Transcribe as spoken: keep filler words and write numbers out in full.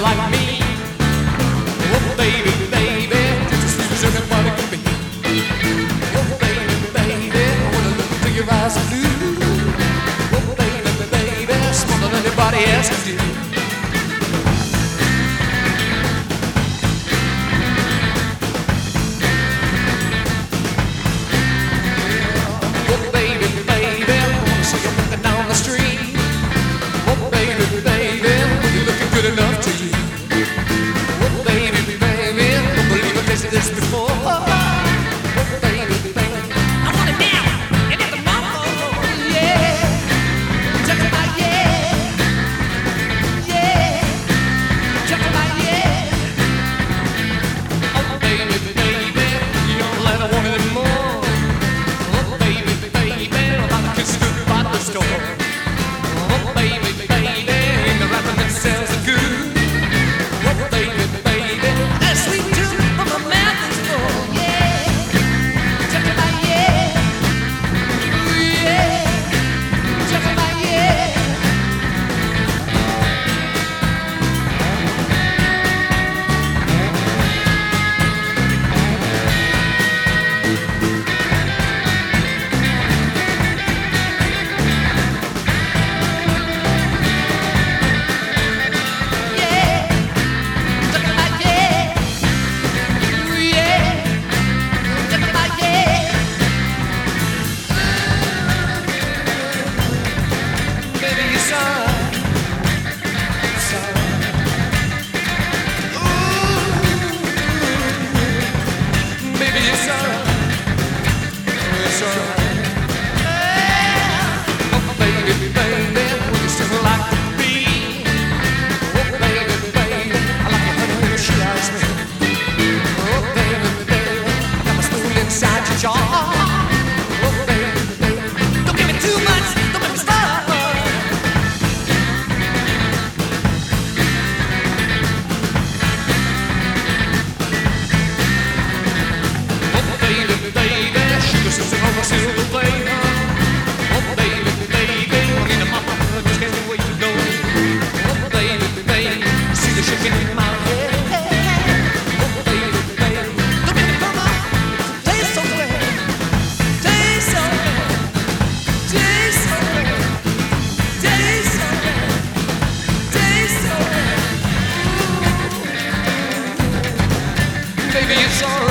like me. Oh, baby, baby, just as sweet as anybody can be. Oh, baby, baby, I wanna look into your eyes and blue. Oh, baby, baby, smarter than anybody else can do. Good enough to you. Oh, baby, baby, don't believe I've tasted this before. Oh, baby, baby, I want it now and at the moment. Yeah, check it out, yeah, yeah, check it out, yeah. Oh, baby, baby, you don't let her want it anymore. Oh, baby, baby, I'm about to kiss you goodbye at the store. Oh, baby, baby, in the rapper that sells it good. Oh, baby, baby, that sweet tune from my mouth is full. Yeah, check it out, yeah, yeah, check it out, yeah. Baby, it's all